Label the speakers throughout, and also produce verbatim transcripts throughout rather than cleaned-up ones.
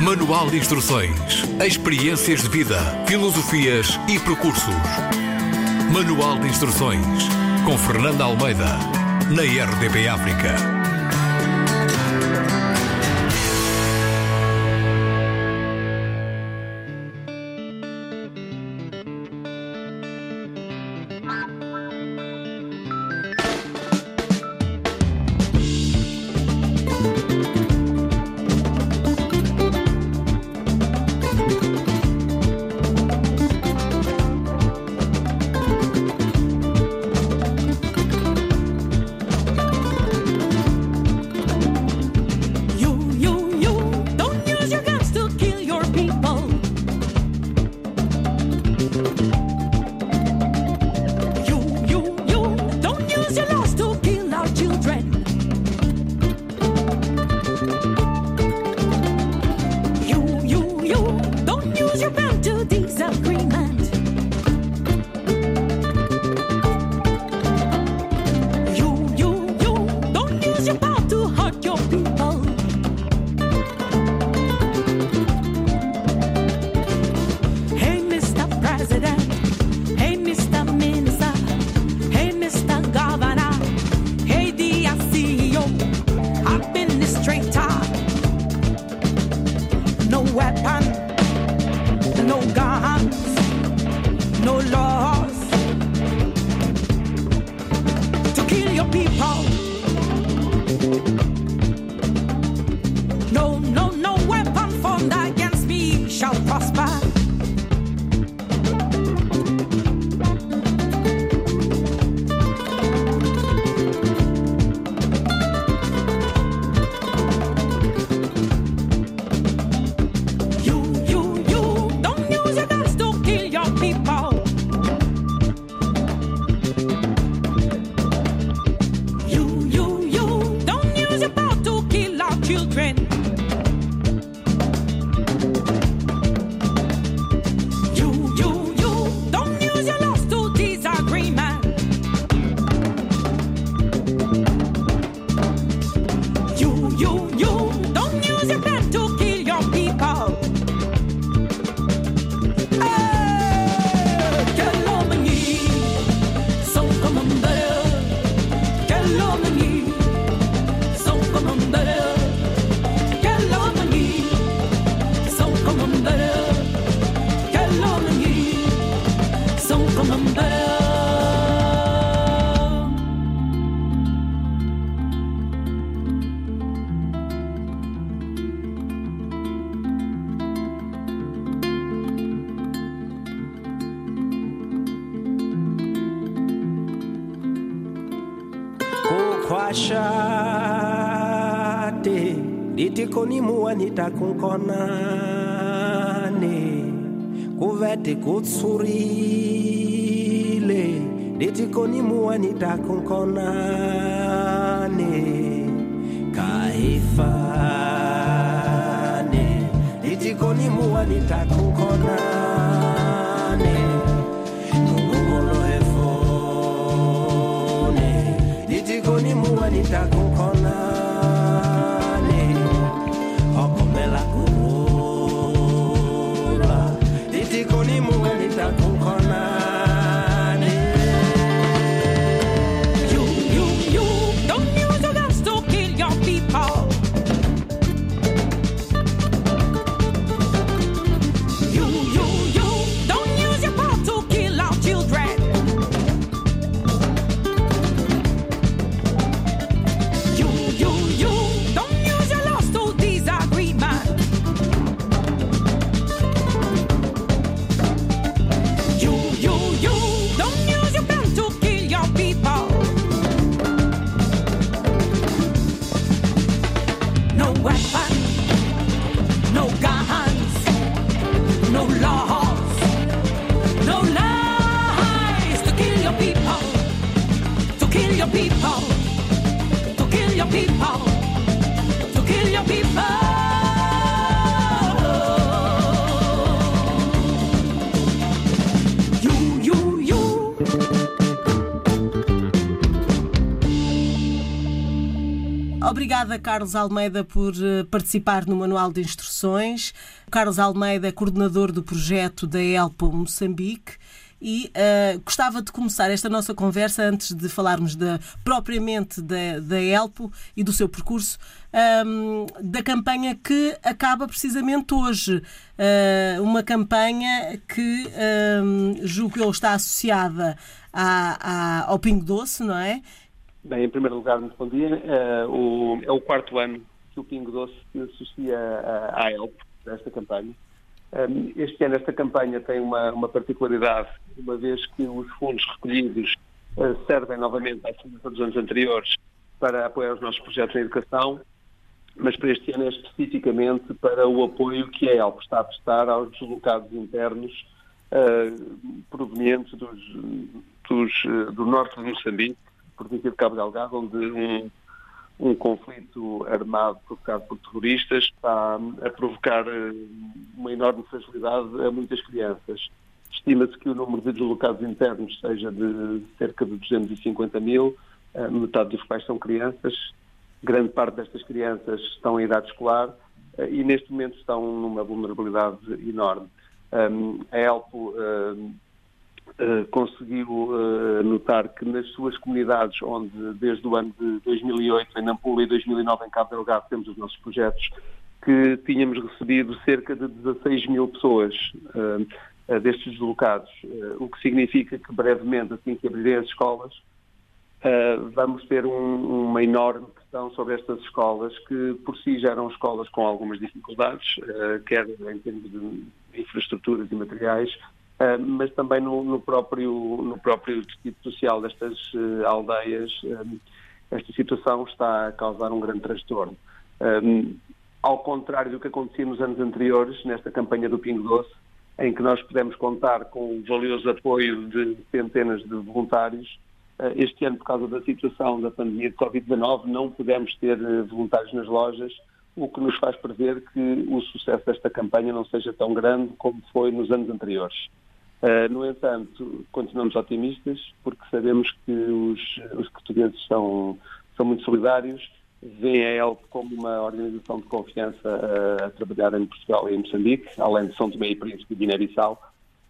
Speaker 1: Manual de instruções, experiências de vida, filosofias e percursos. Manual de instruções, com Fernanda Almeida, na R D P África.
Speaker 2: Kwashate ditikoni muanita kunkonane kuvete kutsurile ditikoni muanita kunkonane kaifane ditikoni muanita kunkonane ngolo efone ditikoni muanita kunkonane okomela kurola ditikoni muanita kunkonane.
Speaker 3: You, you, you don't use your guns to kill your people.
Speaker 4: Obrigada, Carlos Almeida, por participar no Manual de Instruções. Carlos Almeida é coordenador do projeto da ELPO Moçambique. E uh, gostava de começar esta nossa conversa, antes de falarmos de, propriamente da, da ELPO e do seu percurso, um, da campanha que acaba precisamente hoje. Uh, uma campanha que um, julgo que está associada à, à, ao Pingo Doce, não é?
Speaker 5: Bem, em primeiro lugar, muito bom dia. Uh, o, é o quarto ano que o Pingo Doce se associa à, à ELPO, desta campanha. Este ano esta campanha tem uma, uma particularidade, uma vez que os fundos recolhidos uh, servem novamente à semelhança dos anos anteriores para apoiar os nossos projetos em educação, mas para este ano é especificamente para o apoio que a ELPO está a prestar aos deslocados internos uh, provenientes dos, dos, uh, do norte de Moçambique, província de Cabo Delgado, onde um Um conflito armado provocado por terroristas está a provocar uma enorme fragilidade a muitas crianças. Estima-se que o número de deslocados internos seja de cerca de duzentos e cinquenta mil, metade dos quais são crianças. Grande parte destas crianças estão em idade escolar e neste momento estão numa vulnerabilidade enorme. A ELPO Uh, conseguiu uh, notar que nas suas comunidades, onde desde o ano de dois mil e oito, em Nampula, e dois mil e nove, em Cabo Delgado, temos os nossos projetos, que tínhamos recebido cerca de dezasseis mil pessoas uh, uh, destes deslocados, uh, o que significa que brevemente, assim que abrirem as escolas, uh, vamos ter um, uma enorme pressão sobre estas escolas, que por si já eram escolas com algumas dificuldades, uh, quer em termos de infraestruturas e materiais, Uh, mas também no, no, próprio, no próprio tecido social destas uh, aldeias, um, esta situação está a causar um grande transtorno. Um, ao contrário do que acontecia nos anos anteriores, nesta campanha do Pingo Doce, em que nós pudemos contar com o valioso apoio de centenas de voluntários, uh, este ano, por causa da situação da pandemia de covid dezanove, não pudemos ter uh, voluntários nas lojas, o que nos faz prever que o sucesso desta campanha não seja tão grande como foi nos anos anteriores. Uh, no entanto, continuamos otimistas, porque sabemos que os, os portugueses são, são muito solidários, veem a ELPO como uma organização de confiança uh, a trabalhar em Portugal e em Moçambique, além de São Tomé e Príncipe e Guiné-Bissau,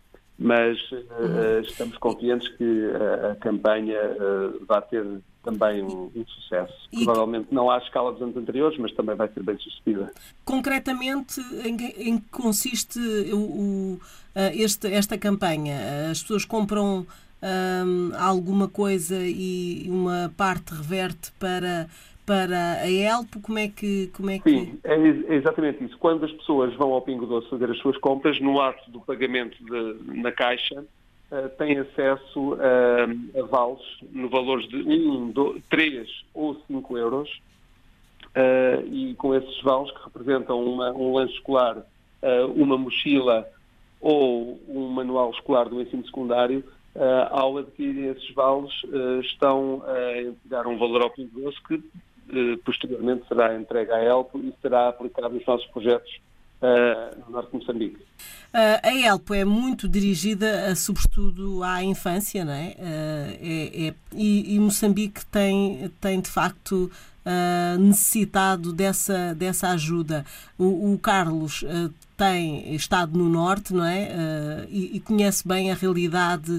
Speaker 5: mas uh, estamos confiantes que uh, a campanha uh, vai ter também um, um sucesso. E provavelmente não à escala dos anos anteriores, mas também vai ser bem sucedida.
Speaker 4: Concretamente, em que, em que consiste o, o, este, esta campanha? As pessoas compram um, alguma coisa e uma parte reverte para, para a ELPO? Como é que... Como é que...
Speaker 5: Sim, é exatamente isso. Quando as pessoas vão ao Pingo Doce fazer as suas compras, no ato do pagamento de, na caixa, Uh, têm acesso uh, a vales no valores de um, três ou cinco euros uh, e com esses vales, que representam uma, um lanche escolar, uh, uma mochila ou um manual escolar do ensino secundário, uh, ao adquirirem esses vales uh, estão a entregar um valor ao Pingo Doce que uh, posteriormente será entregue à ELPO e será aplicado nos nossos projetos uh, no norte de Moçambique.
Speaker 4: Uh, a ELPO é muito dirigida, uh, sobretudo, à infância, não é? Uh, é, é e, e Moçambique tem, tem, de facto, uh, necessitado dessa, dessa ajuda. O, o Carlos uh, tem estado no Norte, não é? Uh, e, e conhece bem a realidade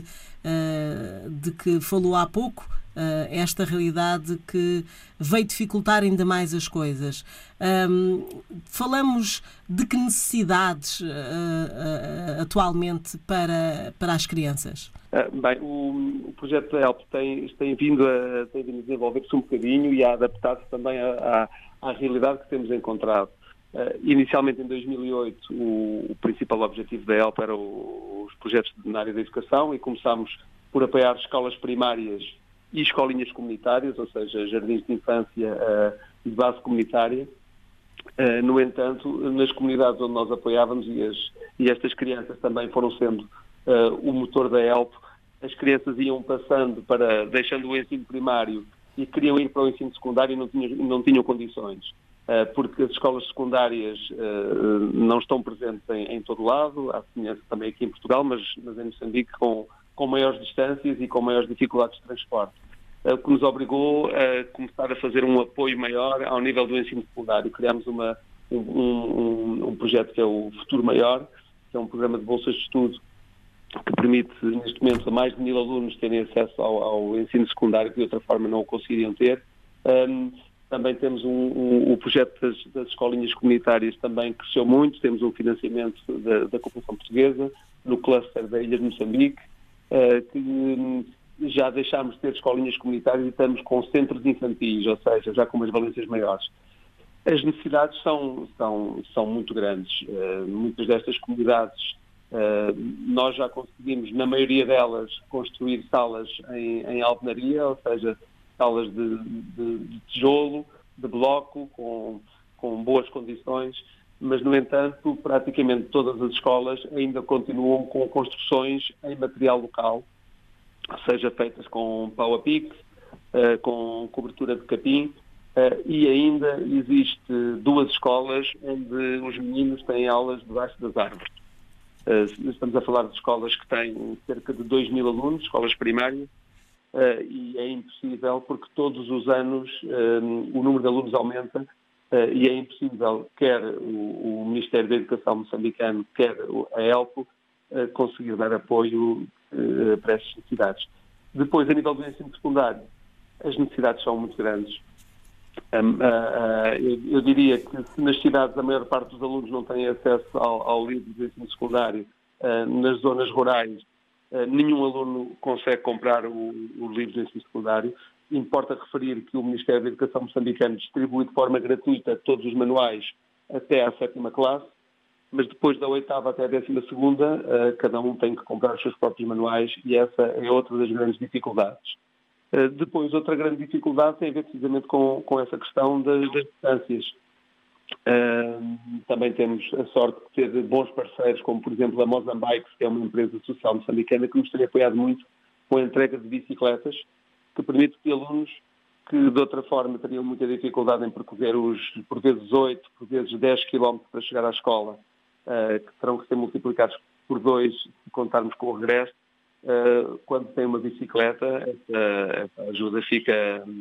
Speaker 4: uh, de que falou há pouco, uh, esta realidade que veio dificultar ainda mais as coisas. Um, falamos de que necessidades uh, uh, atualmente para, para as crianças?
Speaker 5: Uh, bem, o, o projeto da ELPO tem, tem, vindo a, tem vindo a desenvolver-se um bocadinho e a adaptar-se também à, à, à realidade que temos encontrado. Uh, inicialmente, em dois mil e oito, o, o principal objetivo da ELPO era o, os projetos na área da educação e começámos por apoiar escolas primárias e escolinhas comunitárias, ou seja, jardins de infância uh, de base comunitária. Uh, no entanto, nas comunidades onde nós apoiávamos, e, as, e estas crianças também foram sendo uh, o motor da ELPO, as crianças iam passando para, deixando o ensino primário e queriam ir para o ensino secundário e não tinham, não tinham condições, uh, porque as escolas secundárias uh, não estão presentes em, em todo lado, há semelhança também aqui em Portugal, mas, mas em Moçambique com, com maiores distâncias e com maiores dificuldades de transporte. o que nos obrigou a começar a fazer um apoio maior ao nível do ensino secundário. Criámos uma, um, um, um projeto que é o Futuro Maior, que é um programa de bolsas de estudo que permite, neste momento, a mais de mil alunos terem acesso ao, ao ensino secundário que de outra forma não o conseguiriam ter. Um, também temos um, um, o projeto das, das escolinhas comunitárias, também cresceu muito, temos um financiamento da, da cooperação portuguesa, no cluster da Ilha de Moçambique, uh, que um, já deixámos de ter escolinhas comunitárias e estamos com centros infantis, ou seja, já com umas valências maiores. As necessidades são, são, são muito grandes. Uh, muitas destas comunidades, uh, nós já conseguimos, na maioria delas, construir salas em, em alvenaria, ou seja, salas de, de, de tijolo, de bloco, com, com boas condições, mas, no entanto, praticamente todas as escolas ainda continuam com construções em material local, seja feitas com pau a pique, uh, com cobertura de capim, uh, e ainda existe duas escolas onde os meninos têm aulas debaixo das árvores. Uh, estamos a falar de escolas que têm cerca de dois mil alunos, escolas primárias, uh, e é impossível porque todos os anos uh, o número de alunos aumenta, uh, e é impossível, quer o, o Ministério da Educação moçambicano, quer a ELPO, uh, conseguir dar apoio uh, para essas necessidades. Depois, a nível do ensino secundário, as necessidades são muito grandes. Um, uh, uh, eu, eu diria que se nas cidades a maior parte dos alunos não têm acesso ao, ao livro do ensino secundário, uh, nas zonas rurais uh, nenhum aluno consegue comprar o, o livro do ensino secundário. Importa referir que o Ministério da Educação moçambicano distribui de forma gratuita todos os manuais até à sétima classe, mas depois da oitava até a décima segunda, uh, cada um tem que comprar os seus próprios manuais e essa é outra das grandes dificuldades. Uh, depois, outra grande dificuldade tem a ver precisamente com, com essa questão das, das distâncias. Uh, também temos a sorte de ter bons parceiros, como por exemplo a Mozambique, que é uma empresa social moçambicana que nos tem apoiado muito com a entrega de bicicletas, que permite que alunos que de outra forma teriam muita dificuldade em percorrer os, por vezes oito, por vezes dez quilómetros para chegar à escola, uh, que terão que ser multiplicados por dois se contarmos com o regresso, uh, quando tem uma bicicleta, essa, essa ajuda fica,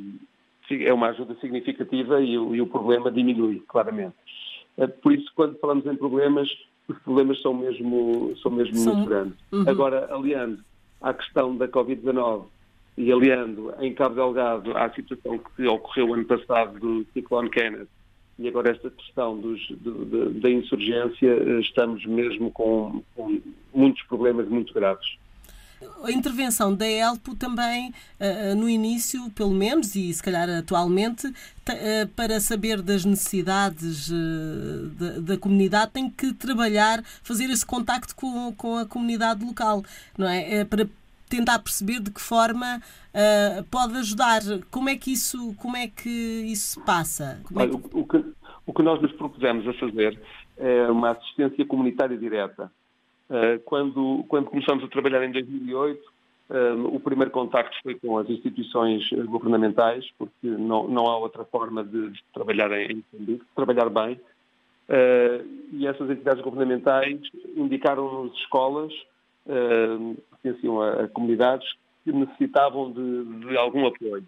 Speaker 5: é uma ajuda significativa e o, e o problema diminui, claramente. Uh, por isso, quando falamos em problemas, os problemas são mesmo, são mesmo são... muito grandes. Uhum. Agora, aliando à questão da covid dezanove, e aliando em Cabo Delgado à situação que ocorreu ano passado do ciclone Kenneth e agora esta questão dos, de, de, da insurgência, estamos mesmo com, com muitos problemas muito graves.
Speaker 4: A intervenção da ELPO também, no início, pelo menos, e se calhar atualmente, para saber das necessidades da, da comunidade, tem que trabalhar, fazer esse contacto com, com a comunidade local, não é? Para tentar perceber de que forma uh, pode ajudar. Como é que isso, como é que isso se passa? Como é que...
Speaker 5: O, o, que, o que nós nos propusemos a fazer é uma assistência comunitária direta. Uh, quando, quando começamos a trabalhar em dois mil e oito, uh, o primeiro contacto foi com as instituições governamentais, porque não, não há outra forma de, de trabalhar em Moçambique, de trabalhar bem. Uh, e essas entidades governamentais indicaram-nos escolas Uh, pertenciam a, a comunidades que necessitavam de, de algum apoio.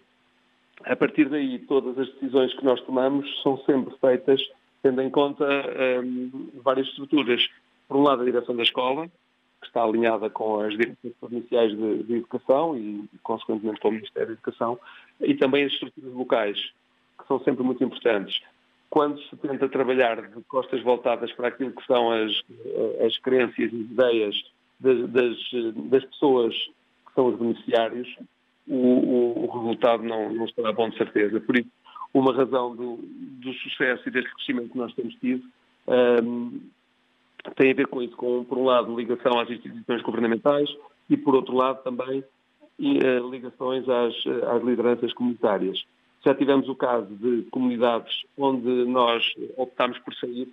Speaker 5: A partir daí, todas as decisões que nós tomamos são sempre feitas tendo em conta um, várias estruturas. Por um lado, a direção da escola, que está alinhada com as direções provinciais de, de educação e, consequentemente, com o Ministério da Educação, e também as estruturas locais, que são sempre muito importantes. Quando se tenta trabalhar de costas voltadas para aquilo que são as, as crenças e ideias Das, das, das pessoas que são os beneficiários, o, o, o resultado não, não estará bom de certeza. Por isso, uma razão do, do sucesso e deste crescimento que nós temos tido um, tem a ver com isso, com, por um lado, ligação às instituições governamentais e, por outro lado, também uh, ligações às, às lideranças comunitárias. Já tivemos o caso de comunidades onde nós optámos por sair,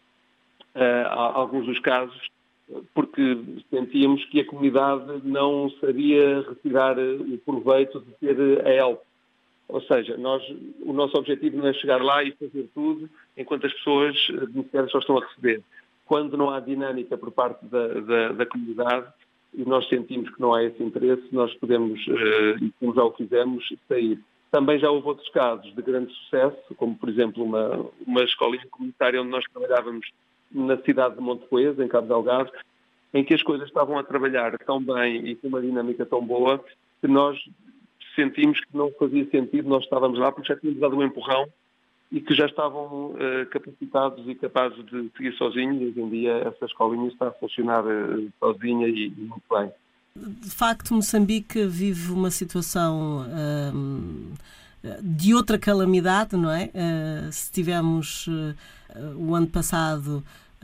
Speaker 5: uh, alguns dos casos, porque sentíamos que a comunidade não sabia retirar o proveito de ter a ELPO. Ou seja, nós, o nosso objetivo não é chegar lá e fazer tudo enquanto as pessoas beneficiárias só estão a receber. Quando não há dinâmica por parte da, da, da comunidade, e nós sentimos que não há esse interesse, nós podemos, e como já o fizemos, sair. Também já houve outros casos de grande sucesso, como, por exemplo, uma, uma escolinha comunitária onde nós trabalhávamos na cidade de Monte Coês, em Cabo Delgado, em que as coisas estavam a trabalhar tão bem e com uma dinâmica tão boa que nós sentimos que não fazia sentido nós estávamos lá porque já tínhamos dado um empurrão e que já estavam uh, capacitados e capazes de seguir sozinhos. Hoje em dia essa escolinha está a funcionar uh, sozinha e, e muito bem.
Speaker 4: De facto, Moçambique vive uma situação hum, de outra calamidade, não é? Uh, se tivemos uh, o ano passado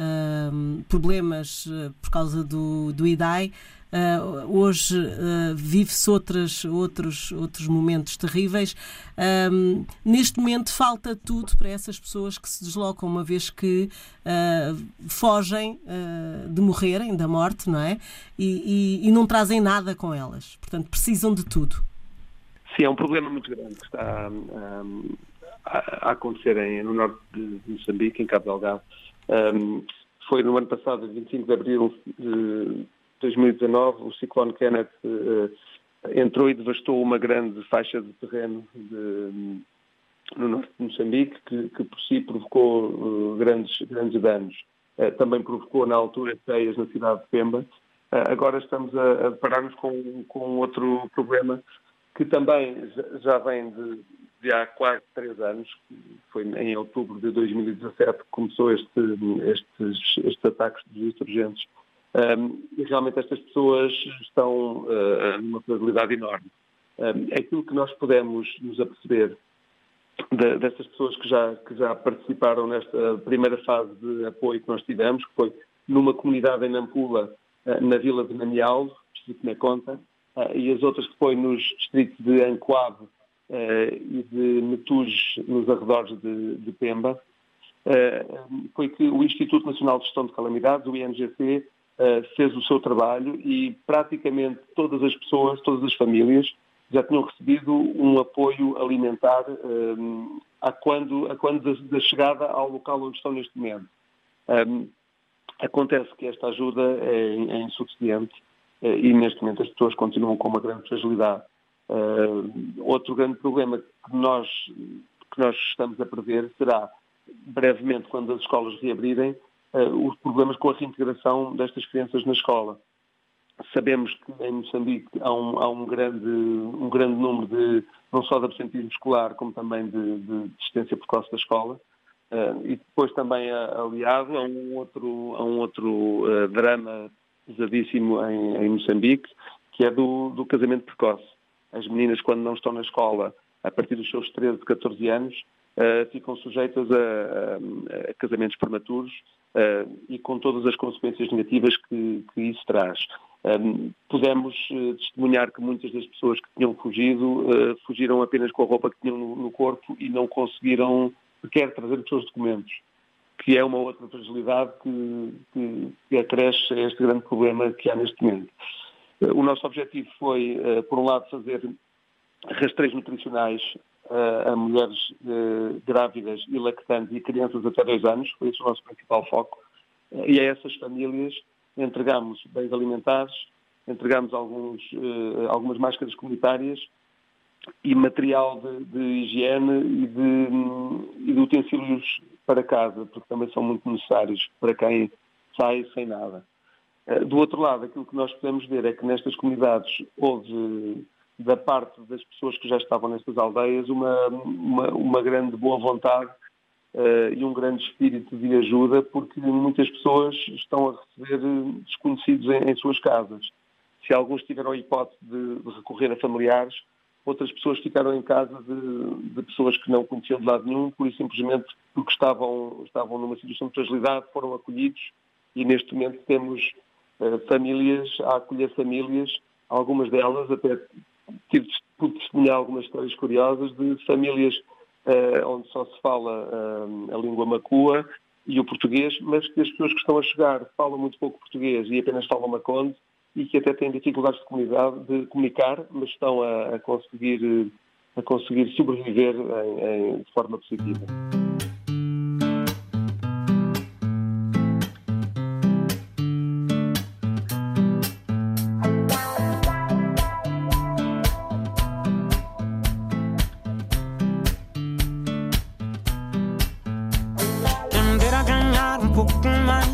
Speaker 4: uh, problemas uh, por causa do, do I D A I, uh, hoje uh, vive-se outros, outros, outros momentos terríveis. Um, neste momento falta tudo para essas pessoas que se deslocam, uma vez que uh, fogem uh, de morrerem, da morte, não é? E, e, e não trazem nada com elas. Portanto, precisam de tudo.
Speaker 5: Sim, é um problema muito grande que está um, a, a acontecer em, no norte de Moçambique, em Cabo Delgado. Um, foi no ano passado, vinte e cinco de abril de dois mil e dezanove, o ciclone Kenneth uh, entrou e devastou uma grande faixa de terreno de, no norte de Moçambique, que, que por si provocou uh, grandes, grandes danos. Uh, também provocou, na altura, cheias na cidade de Pemba. Uh, agora estamos a, a deparar-nos com, com outro problema que também já vem de, de há quase três anos. Foi em outubro de dois mil e dezassete que começou este, estes, estes ataques de insurgentes. Um, e realmente estas pessoas estão uh, numa fragilidade enorme. Um, aquilo que nós podemos nos aperceber de, destas pessoas que já, que já participaram nesta primeira fase de apoio que nós tivemos, que foi numa comunidade em Nampula, uh, na vila de Namial, distrito de Meconta, uh, e as outras que foi nos distritos de Ancoave uh, e de Metuge, nos arredores de, de Pemba, uh, foi que o Instituto Nacional de Gestão de Calamidades, o I N G C, Uh, fez o seu trabalho e praticamente todas as pessoas, todas as famílias já tinham recebido um apoio alimentar um, a quando, a quando da, da chegada ao local onde estão neste momento. Um, acontece que esta ajuda é, é insuficiente uh, e neste momento as pessoas continuam com uma grande fragilidade. Uh, outro grande problema que nós, que nós estamos a prever será, brevemente, quando as escolas reabrirem, Uh, os problemas com a reintegração destas crianças na escola. Sabemos que em Moçambique há um, há um, grande, um grande número de, não só de absentismo escolar, como também de, de desistência precoce da escola. Uh, e depois também uh, aliado a um outro, a um outro uh, drama pesadíssimo em, em Moçambique, que é do, do casamento precoce. As meninas, quando não estão na escola, a partir dos seus treze, catorze anos, uh, ficam sujeitas a, a, a casamentos prematuros, Uh, e com todas as consequências negativas que, que isso traz. Um, pudemos uh, testemunhar que muitas das pessoas que tinham fugido uh, fugiram apenas com a roupa que tinham no, no corpo e não conseguiram sequer trazer os seus documentos, que é uma outra fragilidade que, que, que acresce a este grande problema que há neste momento. Uh, o nosso objetivo foi, uh, por um lado, fazer rastreios nutricionais Uh, a mulheres uh, grávidas e lactantes e crianças até dois anos, foi esse o nosso principal foco, uh, e a essas famílias entregamos bens alimentares, entregamos alguns, uh, algumas máscaras comunitárias e material de, de higiene e de, e de utensílios para casa, porque também são muito necessários para quem sai sem nada. Uh, do outro lado, aquilo que nós podemos ver é que nestas comunidades houve, da parte das pessoas que já estavam nestas aldeias, uma, uma, uma grande boa vontade uh, e um grande espírito de ajuda, porque muitas pessoas estão a receber desconhecidos em, em suas casas. Se alguns tiveram a hipótese de, de recorrer a familiares, outras pessoas ficaram em casa de, de pessoas que não conheciam de lado nenhum, por isso simplesmente porque estavam, estavam numa situação de fragilidade, foram acolhidos, e neste momento temos uh, famílias a acolher famílias, algumas delas até tive de testemunhar algumas histórias curiosas de famílias uh, onde só se fala uh, a língua macua e o português, mas que as pessoas que estão a chegar falam muito pouco português e apenas falam maconde e que até têm dificuldades de, comunidade, de comunicar, mas estão a, a, conseguir, a conseguir sobreviver em, em, de forma positiva.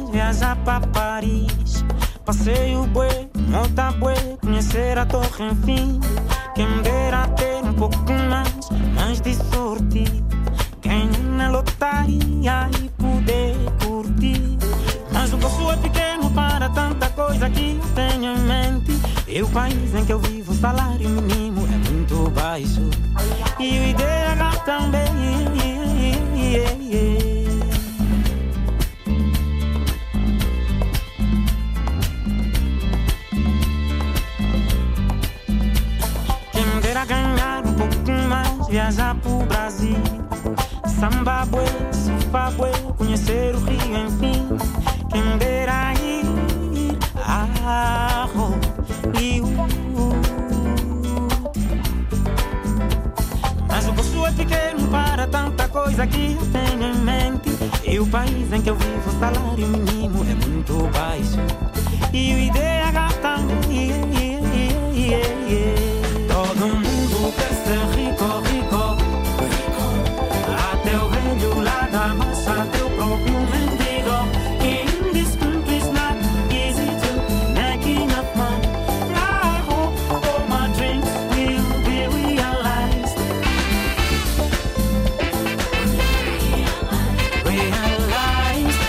Speaker 6: viajar para Paris. Passeio bué, monta bué, conhecer a torre enfim. Quem me dera ter um pouco mais, mais de sorte. Ganhar na lotaria e poder curtir. Mas o bolso é pequeno para tanta coisa que eu tenho em mente. E o país em que eu vivo, o salário mínimo é muito baixo. E o I D H também. Quem me dera ganhar um pouco mais, viajar pro Brasil. Samba bué, surfa bué, conhecer o Rio, enfim. Quem me dera ir a Rio. Mas o bolso é pequeno para tanta coisa que eu tenho em mente. E o país em que eu vivo, o salário mínimo é muito baixo. E o I D H também. Todo mundo quer ser rico, rico. Até o velho lá da massa, até o próprio mendigo. In this country it's not easy to make enough money. I hope all my dreams will be realized. Realized.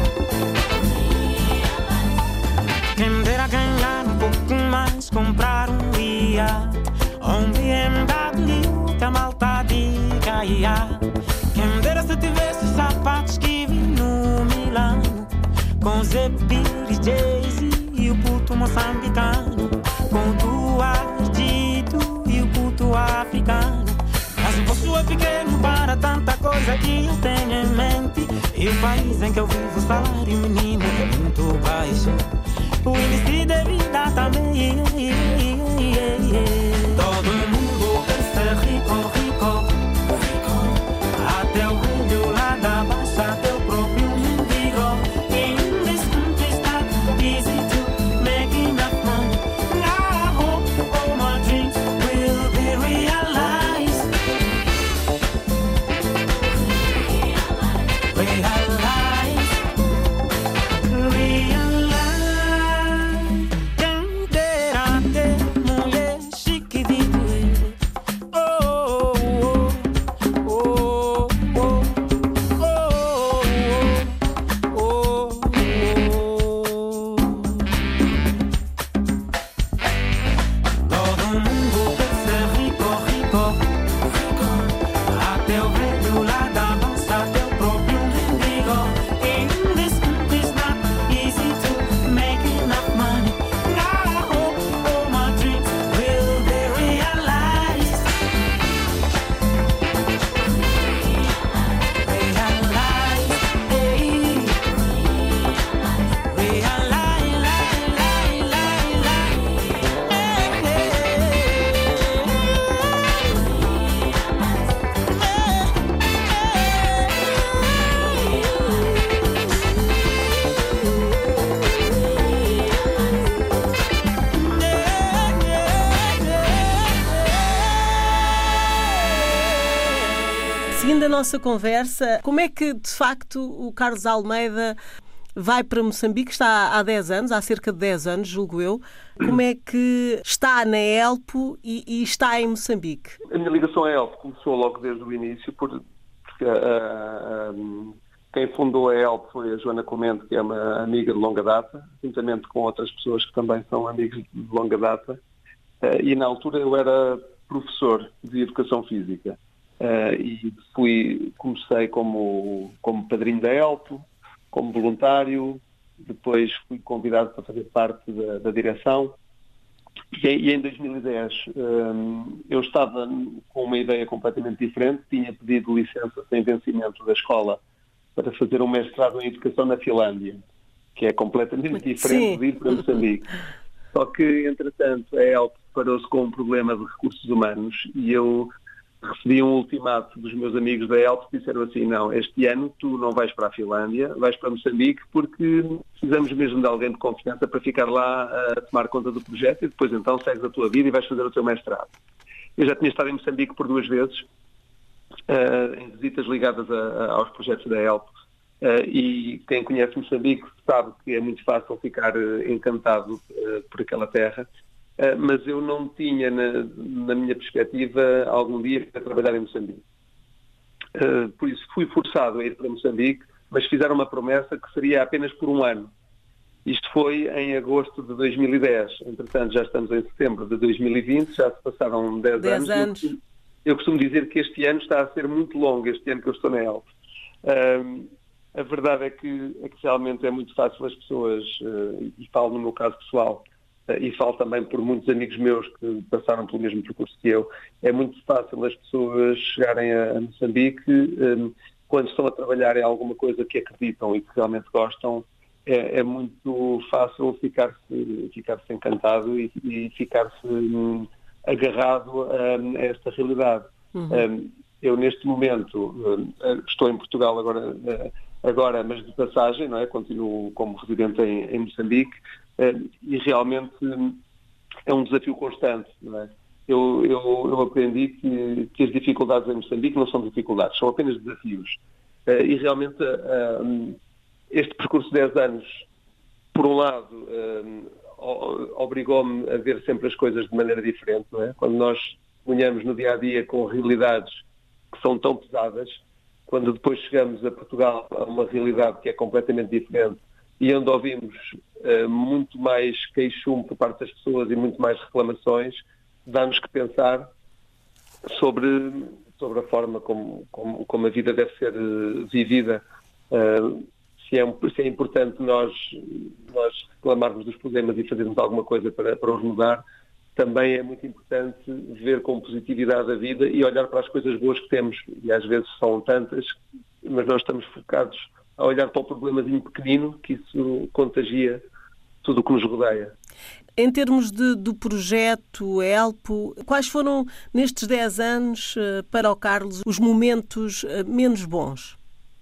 Speaker 6: Quem me dera ganhar um pouco mais, comprar um iate ou um B M W que a malta diga ia. Quem me dera se tivesse os sapatos que vi no Milano, com os Epires, Jay-Z e o puto moçambicano, com o Duardito e o puto africano. Mas o bolso é pequeno para tanta coisa que eu tenho em mente. E o país em que eu vivo, o salário mínimo é muito baixo. O índice de vida também. Todo mundo quer ser rico, rico. Até o velho lá da baixa, até o próprio mendigo. In this country it's not easy to make enough money. I hope all my dreams will be realized. Realized. Realized. Quem dera ter mulher chique de doer. Oh, oh, oh.
Speaker 4: Seguindo a nossa conversa, como é que, de facto, o Carlos Almeida vai para Moçambique? Está há dez anos, há cerca de dez anos, julgo eu. Como é que está na ELPO e, e está em Moçambique?
Speaker 5: A minha ligação à ELPO começou logo desde o início, porque uh, um, quem fundou a ELPO foi a Joana Clemente, que é uma amiga de longa data, juntamente com outras pessoas que também são amigos de longa data. Uh, e na altura eu era professor de Educação Física. Uh, e fui, comecei como, como padrinho da ELPO, como voluntário, depois fui convidado para fazer parte da, da direção. E, e em dois mil e dez um, eu estava com uma ideia completamente diferente, tinha pedido licença sem vencimento da escola para fazer um mestrado em Educação na Finlândia, que é completamente diferente Sim. de ir para Moçambique. Só que, entretanto, a ELPO deparou-se com um problema de recursos humanos e eu recebi um ultimato dos meus amigos da ELPO que disseram assim: não, este ano tu não vais para a Finlândia, vais para Moçambique porque precisamos mesmo de alguém de confiança para ficar lá a tomar conta do projeto e depois então segues a tua vida e vais fazer o teu mestrado. Eu já tinha estado em Moçambique por duas vezes, uh, em visitas ligadas a, a, aos projetos da ELPO, Uh, e quem conhece Moçambique sabe que é muito fácil ficar uh, encantado uh, por aquela terra, uh, mas eu não tinha na, na minha perspectiva algum dia para trabalhar em Moçambique. Uh, por isso fui forçado a ir para Moçambique, mas fizeram uma promessa que seria apenas por um ano. Isto foi em agosto de dois mil e dez. Entretanto, já estamos em setembro de dois mil e vinte, já se passaram dez anos.
Speaker 4: anos.
Speaker 5: Eu, eu costumo dizer que este ano está a ser muito longo, este ano que eu estou na E L P. Uh, A verdade é que, é que realmente é muito fácil as pessoas, uh, e falo no meu caso pessoal, uh, e falo também por muitos amigos meus que passaram pelo mesmo percurso que eu, é muito fácil as pessoas chegarem a, a Moçambique um, quando estão a trabalhar em alguma coisa que acreditam e que realmente gostam, é, é muito fácil ficar-se, ficar-se encantado e, e ficar-se um, agarrado a, a esta realidade. Uhum. Um, eu, neste momento, um, estou em Portugal agora... Uh, Agora, mas de passagem, não é? Continuo como residente em, em Moçambique uh, e realmente um, é um desafio constante, não é? Eu, eu, eu aprendi que, que as dificuldades em Moçambique não são dificuldades, são apenas desafios. Uh, e realmente uh, um, este percurso de dez anos, por um lado, um, obrigou-me a ver sempre as coisas de maneira diferente, não é? Quando nós sonhamos no dia-a-dia com realidades que são tão pesadas, quando depois chegamos a Portugal a uma realidade que é completamente diferente e onde ouvimos uh, muito mais queixume por parte das pessoas e muito mais reclamações, dá-nos que pensar sobre, sobre a forma como, como, como a vida deve ser uh, vivida. Uh, se, é, se é importante nós, nós reclamarmos dos problemas e fazermos alguma coisa para, para os mudar, também é muito importante ver com positividade a vida e olhar para as coisas boas que temos. E às vezes são tantas, mas nós estamos focados a olhar para o problemazinho pequenino, que isso contagia tudo o que nos rodeia.
Speaker 4: Em termos de, do projeto E L P, quais foram, nestes dez anos, para o Carlos, os momentos menos bons?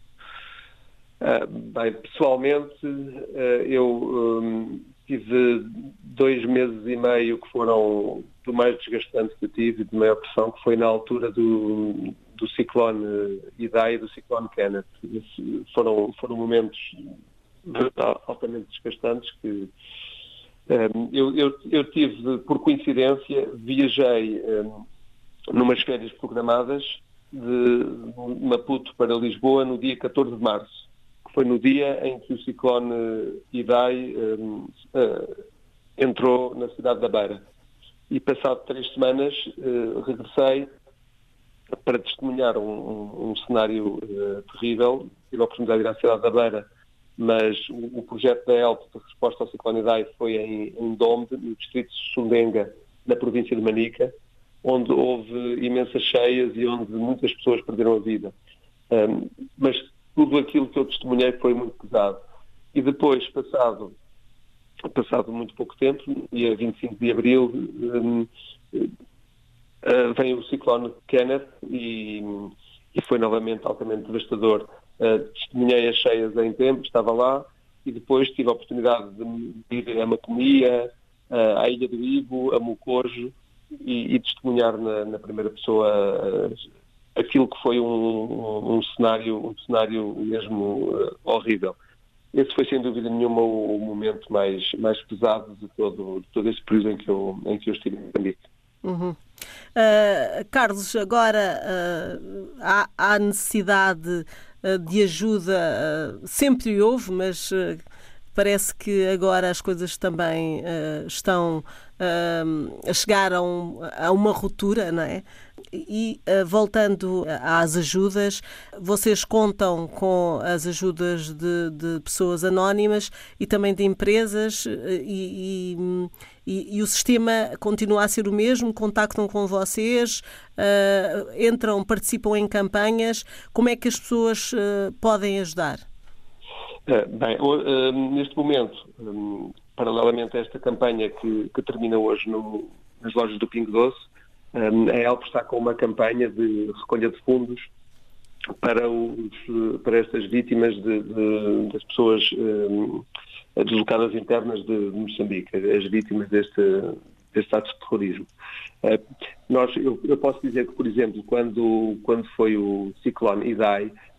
Speaker 5: Uh, bem, pessoalmente, uh, eu... Um, tive dois meses e meio que foram do mais desgastante que eu tive, de maior pressão, que foi na altura do, do ciclone Idai e do ciclone Kenneth. Foram, foram momentos altamente desgastantes que um, eu, eu, eu tive, por coincidência, viajei um, numas férias programadas de Maputo para Lisboa no dia catorze de março. Foi no dia em que o ciclone Idai um, uh, entrou na cidade da Beira. E passado três semanas uh, regressei para testemunhar um, um, um cenário uh, terrível. Tive a oportunidade de ir à cidade da Beira, mas o, o projeto da E L P de resposta ao ciclone Idai foi em, em Dombe, no distrito de Sundenga, na província de Manica, onde houve imensas cheias e onde muitas pessoas perderam a vida. Um, mas tudo aquilo que eu testemunhei foi muito pesado. E depois, passado, passado muito pouco tempo, dia vinte e cinco de abril, um, uh, vem o ciclone Kenneth e, e foi novamente altamente devastador. Uh, testemunhei as cheias em tempo, estava lá, e depois tive a oportunidade de ir a Macomia, uh, à Ilha do Ibo, a Mocorjo, e, e testemunhar na, na primeira pessoa uh, aquilo que foi um, um, um, cenário, um cenário mesmo uh, horrível. Esse foi, sem dúvida nenhuma, o, o momento mais, mais pesado de todo, de todo esse período em que eu, em que eu estive em Moçambique.
Speaker 4: Uhum. Uh, Carlos, agora uh, há, há necessidade uh, de ajuda, uh, sempre houve, mas uh, parece que agora as coisas também uh, estão uh, a chegar a, um, a uma ruptura, não é? E, uh, voltando às ajudas, vocês contam com as ajudas de, de pessoas anónimas e também de empresas e, e, e, e o sistema continua a ser o mesmo? Contactam com vocês, uh, entram, participam em campanhas. Como é que as pessoas uh, podem ajudar?
Speaker 5: Uh, bem, uh, neste momento, um, paralelamente a esta campanha que, que termina hoje no, nas lojas do Pingo Doce, Um, a E L P está com uma campanha de recolha de fundos para, os, para estas vítimas de, de, das pessoas um, deslocadas internas de Moçambique, as vítimas deste, deste ato de terrorismo. Uh, nós, eu, eu posso dizer que, por exemplo, quando, quando foi o ciclone Idai,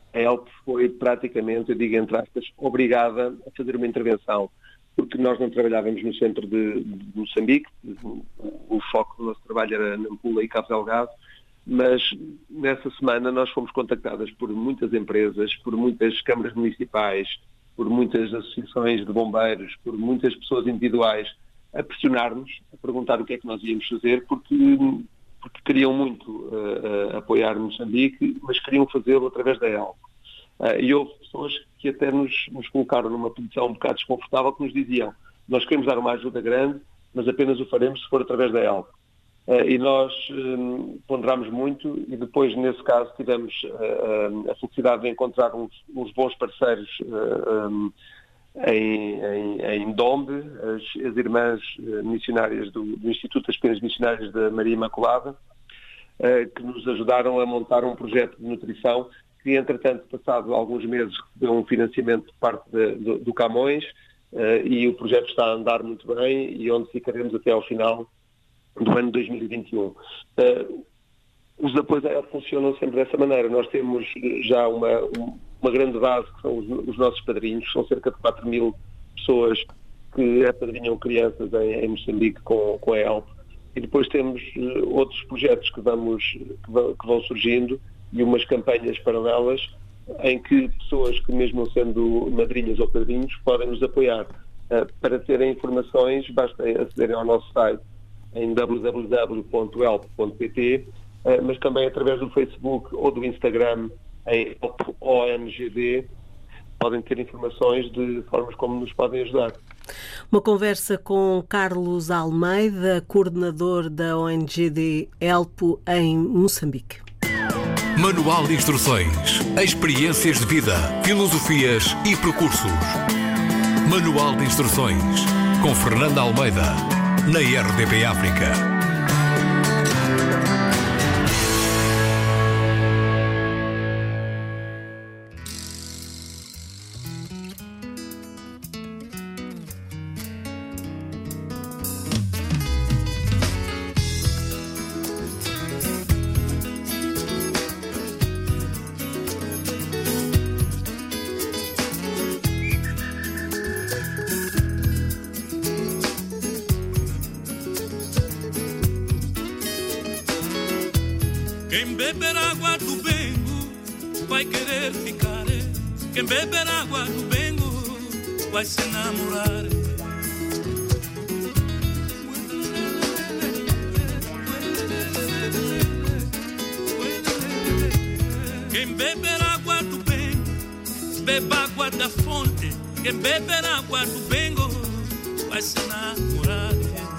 Speaker 5: a ELP foi praticamente, eu digo entre aspas, obrigada a fazer uma intervenção, porque nós não trabalhávamos no centro de, de Moçambique, o, o foco do nosso trabalho era Nampula e Cabo Delgado, mas nessa semana nós fomos contactadas por muitas empresas, por muitas câmaras municipais, por muitas associações de bombeiros, por muitas pessoas individuais, a pressionar-nos, a perguntar o que é que nós íamos fazer, porque, porque queriam muito uh, uh, apoiar Moçambique, mas queriam fazê-lo através da ELP. Uh, e houve pessoas que até nos, nos colocaram numa posição um bocado desconfortável, que nos diziam: nós queremos dar uma ajuda grande, mas apenas o faremos se for através da ELP. Uh, e nós um, ponderámos muito e depois, nesse caso, tivemos uh, a felicidade de encontrar uns, uns bons parceiros uh, um, em, em, em Dombe, as, as irmãs missionárias do, do Instituto das Penas Missionárias da Maria Imaculada, uh, que nos ajudaram a montar um projeto de nutrição que, entretanto, passado alguns meses, recebeu um financiamento por parte de, do, do Camões, uh, e o projeto está a andar muito bem e onde ficaremos até ao final do ano dois mil e vinte e um. Uh, os apoios a ela funcionam sempre dessa maneira. Nós temos já uma, uma grande base, que são os, os nossos padrinhos, são cerca de quatro mil pessoas que apadrinham crianças em, em Moçambique com, com a ELP. E depois temos uh, outros projetos que, vamos, que, vão, que vão surgindo e umas campanhas paralelas em que pessoas que, mesmo sendo madrinhas ou padrinhos, podem nos apoiar. Uh, para terem informações, basta acederem ao nosso site em w w w ponto elp ponto p t, uh, mas também através do Facebook ou do Instagram em O N G D podem ter informações de formas como nos podem ajudar.
Speaker 4: Uma conversa com Carlos Almeida, coordenador da O N G D ELPO em Moçambique.
Speaker 1: Manual de instruções, experiências de vida, filosofias e percursos. Manual de instruções, com Fernanda Almeida, na R D P África.
Speaker 7: Quem beber água do Bengo vai querer ficar. Quem beber água do Bengo vai se namorar. Quem beber água do Bengo, beba água da fonte. Quem beber água do Bengo vai se namorar.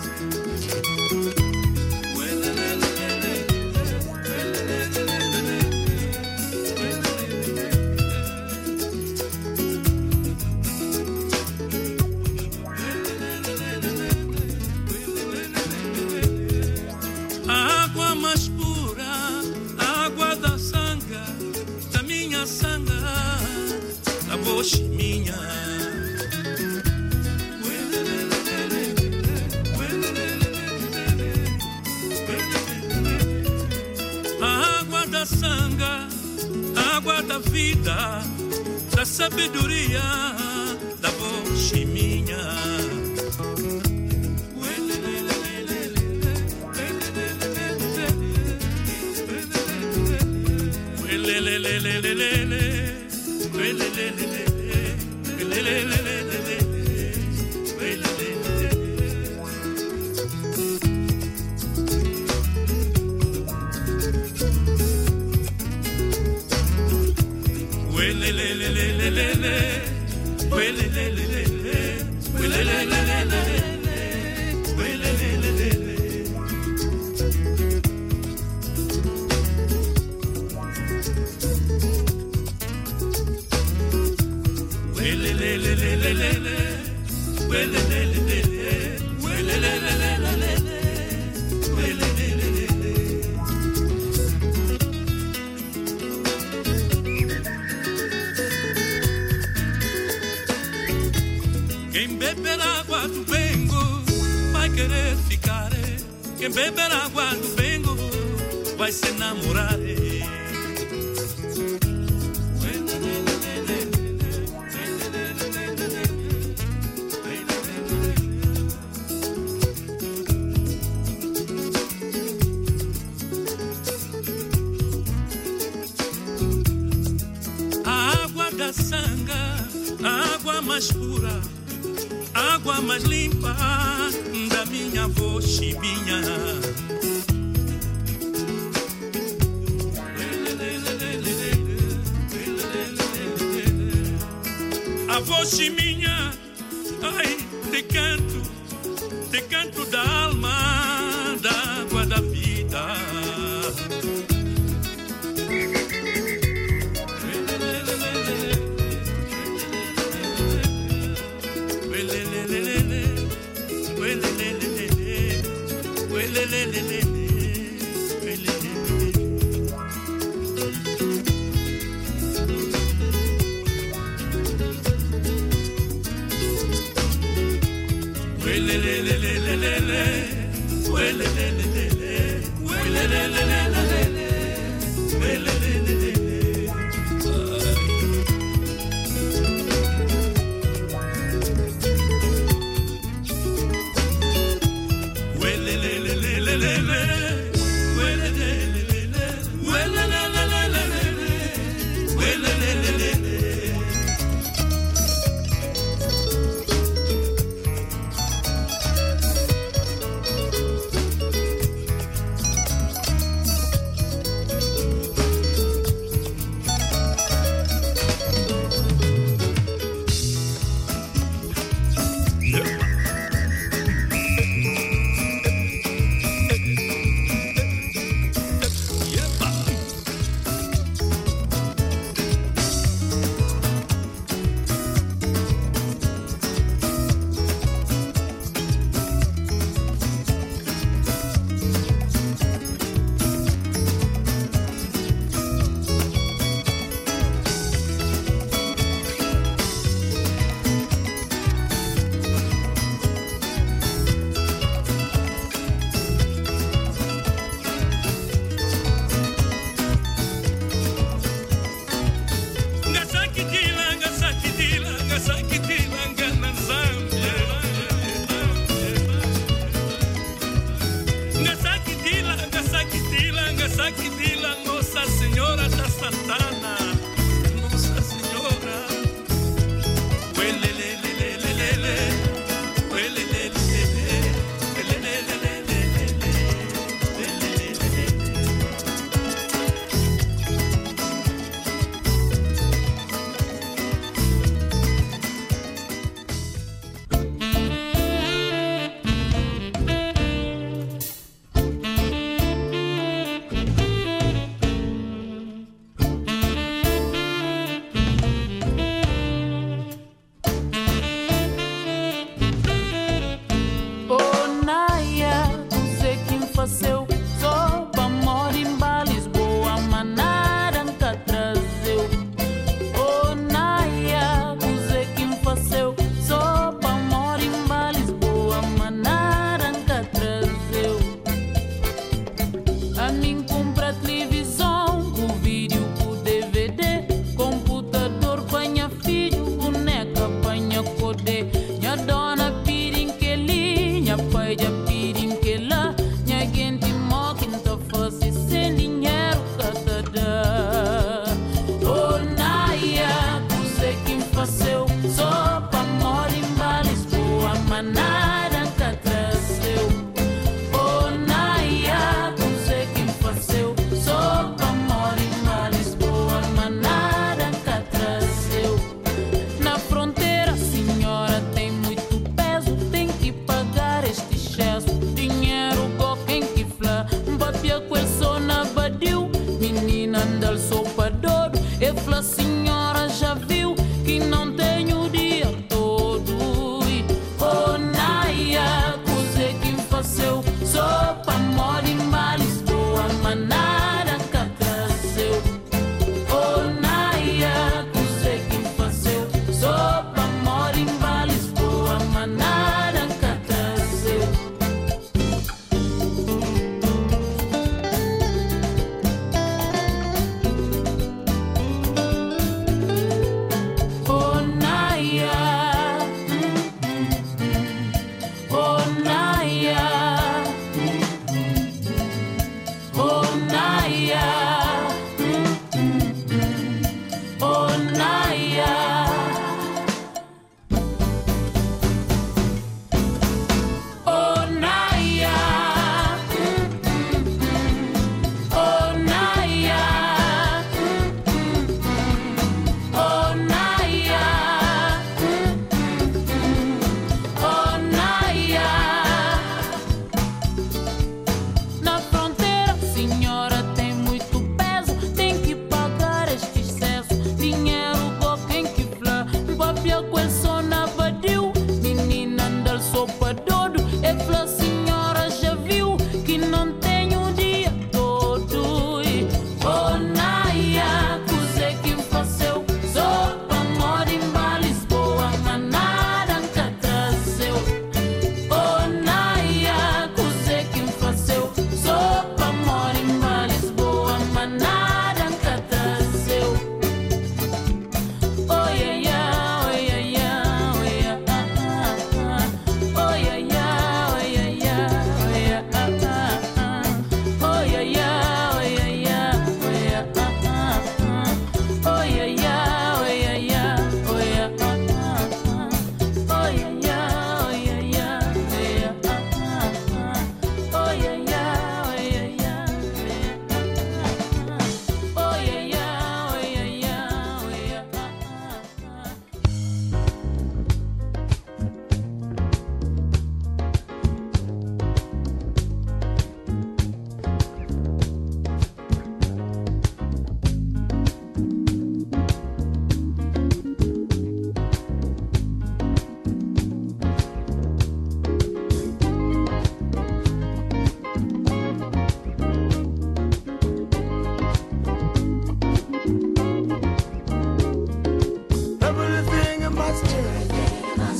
Speaker 7: Minha a água da sanga, a água da vida, da sabedoria, da voz minha. Quem beber água do Bengo vai querer ficar. Quem beber água do Bengo vai se namorar. Quem pura, água mais limpa da minha avó Chibinha. Avó Chibinha, ai, te canto, te canto da alma, da água da vida.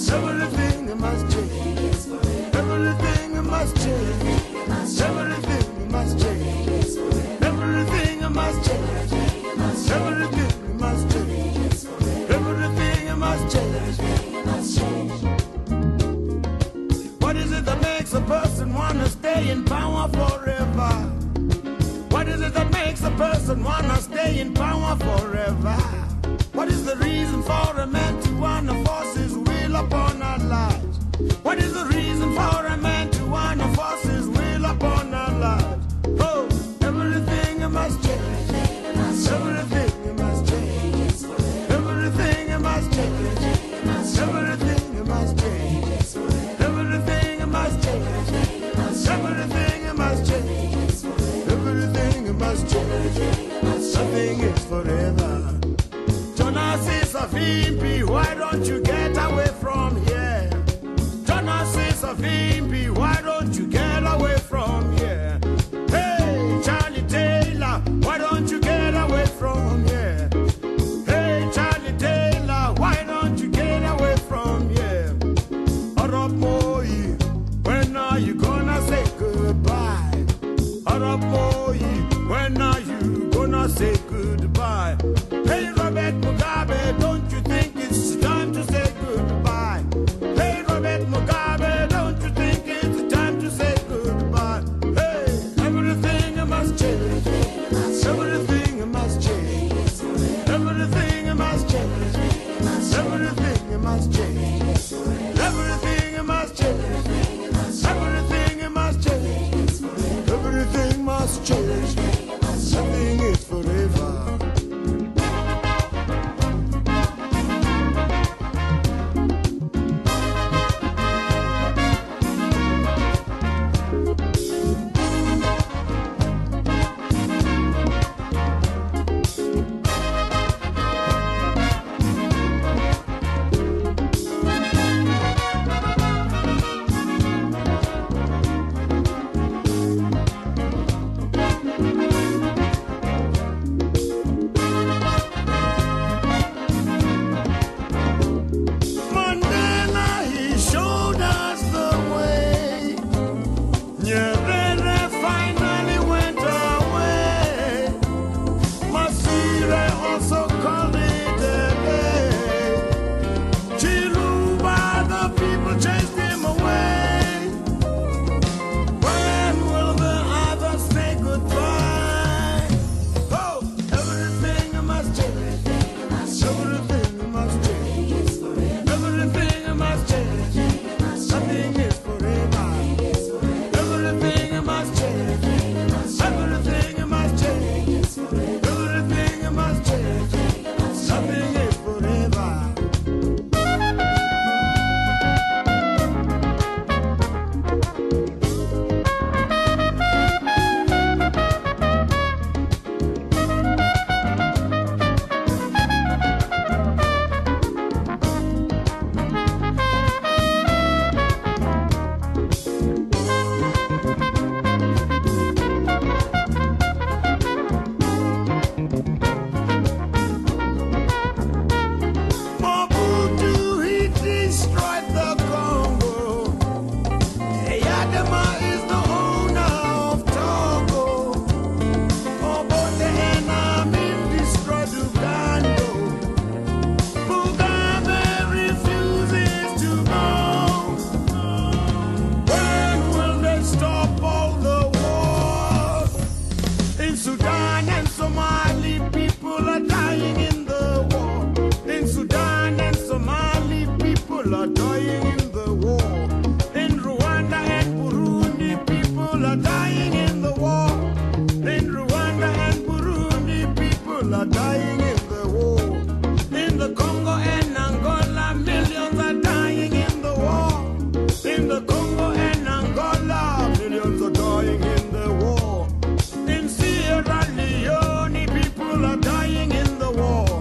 Speaker 8: Everything must change. Everything must change. Everything must change. Everything must change. Everything must change. Everything must change. What is it that makes a person wanna stay in power forever? What is it that makes a person wanna stay in power forever? What is the reason for a man to wanna force his will upon our lives? What is the reason for a man to wanna force his will upon our lives? Oh, everything must change. Everything must change. Everything must change. Everything must change. Everything must change. Everything must change. Everything must change. Nothing is forever. Jonas is a V P, why don't you get away from here? Jonas is a V P, why don't you get away from here? Hey, Charlie Taylor, why don't you get away from here? Hey, Charlie Taylor, why don't you get away from here? Arab Moi, when are you gonna say goodbye? Arab Moi, when are you gonna say goodbye? Hey, Robert Mugabe, don't you think it's time to say goodbye? Hey, Robert Mugabe, don't you think it's time to say goodbye? Hey, everything must change. Everything must change. Everything must change. Everything must change. Everything must change. Everything must change. Everything must change. Nothing is forever.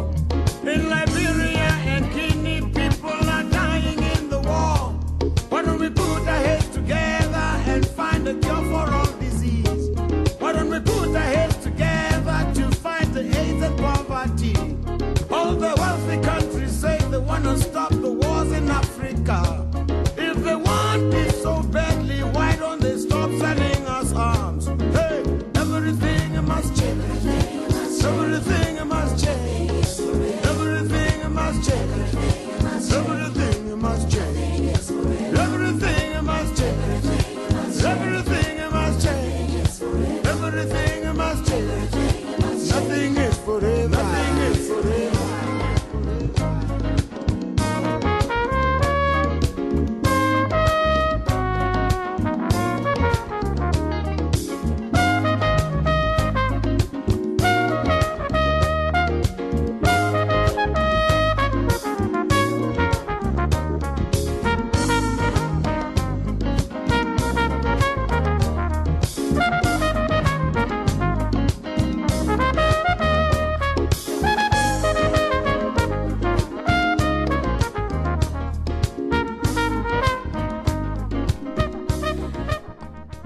Speaker 8: What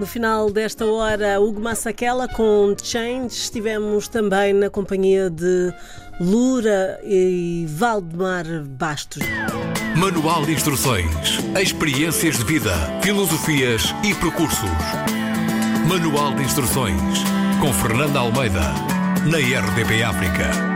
Speaker 4: No final desta hora, Hugo Masekela com Change. Estivemos também na companhia de Lura e Valdemar Bastos.
Speaker 1: Manual de Instruções, experiências de vida, filosofias e percursos. Manual de Instruções, com Fernanda Almeida, na R D P África.